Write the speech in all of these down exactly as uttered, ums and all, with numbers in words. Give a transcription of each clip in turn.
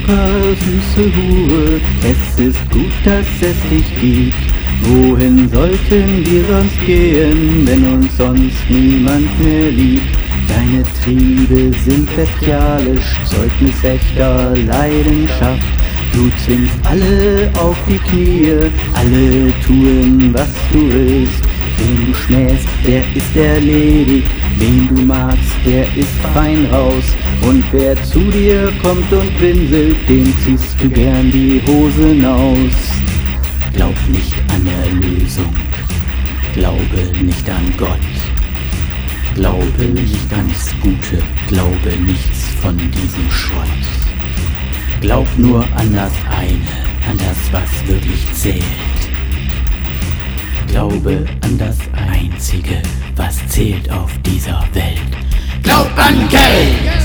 super süße Hure, es ist gut, dass es dich gibt. Wohin sollten wir sonst gehen, wenn uns sonst niemand mehr liebt? Deine Triebe sind bestialisch, Zeugnis echter Leidenschaft. Du zwingst alle auf die Knie, alle tun, was du willst. Wen du schmähst, der ist erledigt, wen du magst, der ist fein raus. Und wer zu dir kommt und winselt, dem ziehst du gern die Hosen aus. Glaub nicht an Erlösung, glaube nicht an Gott. Glaube nicht ans Gute, glaube nichts von diesem Schrott. Glaub nur an das eine, an das, was wirklich zählt. Glaube an das Einzige, was zählt auf dieser Welt. Glaub an Geld!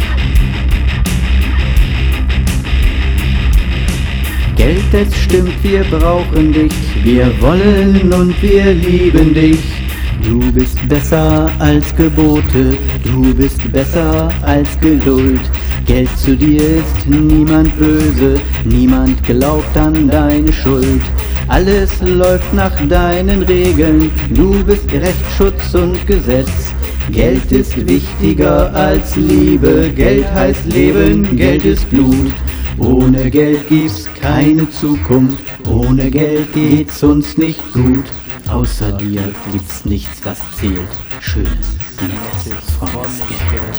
Geld, es stimmt, wir brauchen dich, wir wollen und wir lieben dich. Du bist besser als Gebote, du bist besser als Geduld. Geld, zu dir ist niemand böse, niemand glaubt an deine Schuld. Alles läuft nach deinen Regeln, du bist Rechtsschutz und Gesetz. Geld ist wichtiger als Liebe, Geld heißt Leben, Geld ist Blut. Ohne Geld gibt's keine Zukunft, ohne Geld geht's uns nicht gut. Außer dir gibt's nichts, was zählt, schönes, nettes, frommes Geld.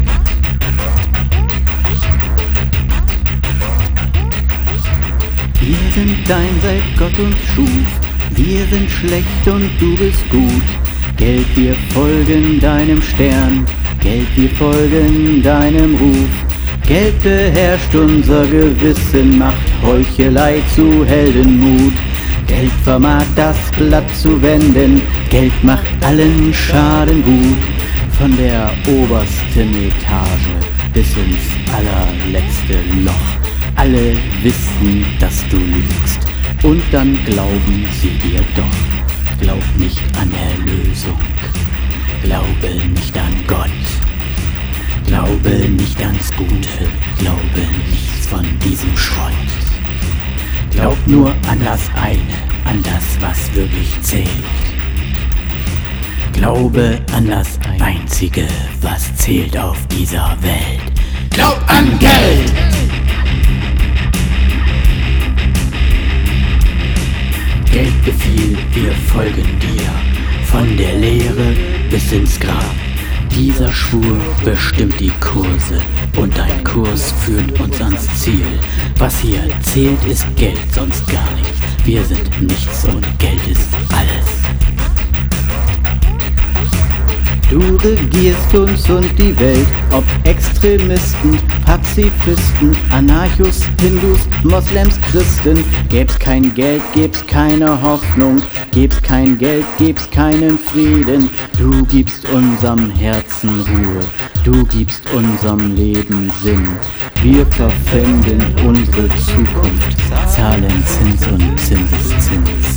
Wir sind dein, seit Gott uns schuf, wir sind schlecht und du bist gut. Geld, wir folgen deinem Stern, Geld, wir folgen deinem Ruf. Geld beherrscht unser Gewissen, macht Heuchelei zu Heldenmut. Geld vermag das Blatt zu wenden, Geld macht allen Schaden gut. Von der obersten Etage bis ins allerletzte Loch. Alle wissen, dass du lügst, und dann glauben sie dir doch. Glaub nicht an Erlösung, glaube nicht an Gott. Glaube nicht ans Gute, glaube nichts von diesem Schrott. Glaub nur an das eine, an das, was wirklich zählt. Glaube an das Einzige, was zählt auf dieser Welt. Glaub an Geld! Geld befiehlt, wir folgen dir, von der Lehre bis ins Grab. Dieser Schwur bestimmt die Kurse und dein Kurs führt uns ans Ziel. Was hier zählt, ist Geld, sonst gar nichts. Wir sind nichts und Geld ist alles. Du regierst uns und die Welt, ob Extremisten, Pazifisten, Anarchos, Hindus, Moslems, Christen. Gäb's kein Geld, gäb's keine Hoffnung, gäb's kein Geld, gäb's keinen Frieden. Du gibst unserem Herzen Ruhe, du gibst unserem Leben Sinn. Wir verpfänden unsere Zukunft, zahlen Zins und Zinseszins.